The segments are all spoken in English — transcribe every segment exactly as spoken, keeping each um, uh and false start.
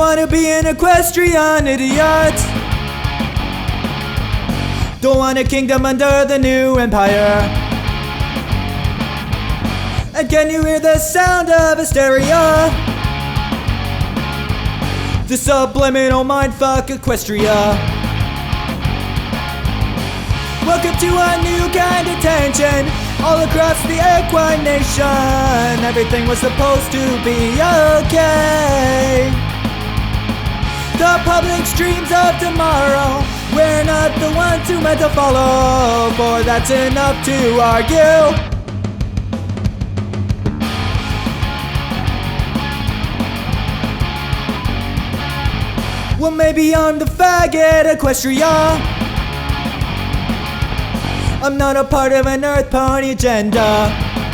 wanna be an equestrian idiot. Don't want a kingdom under the new empire. And can you hear the sound of hysteria? The subliminal mindfuck Equestria. Welcome to a new kind of tension all across the equine nation. Everything was supposed to be okay. The public streams of tomorrow, we're not the ones who meant to follow, for that's enough to argue. Well, maybe I'm the faggot Equestria. I'm not a part of an Earth Pony agenda.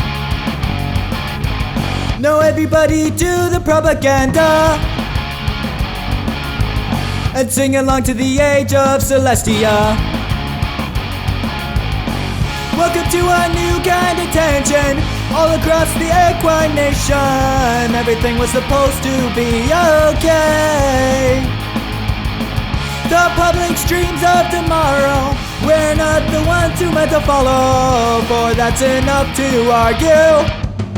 No, everybody do the propaganda and sing along to the age of Celestia. Welcome to a new kind of tension all across the equine nation. Everything was supposed to be okay. The public streams of tomorrow, we're not the ones who meant to follow, for that's enough to argue.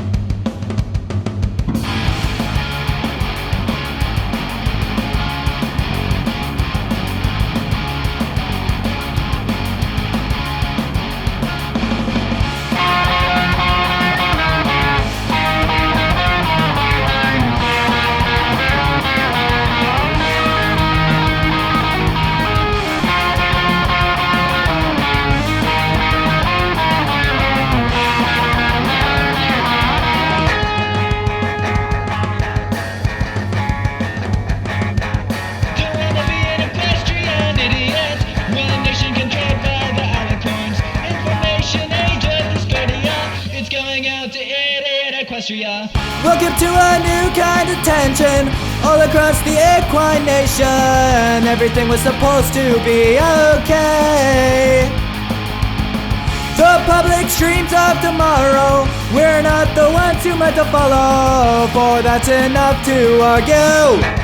Welcome to a new kind of tension all across the equine nation. Everything was supposed to be okay. The public streams of tomorrow, we're not the ones who meant to follow, for that's enough to argue.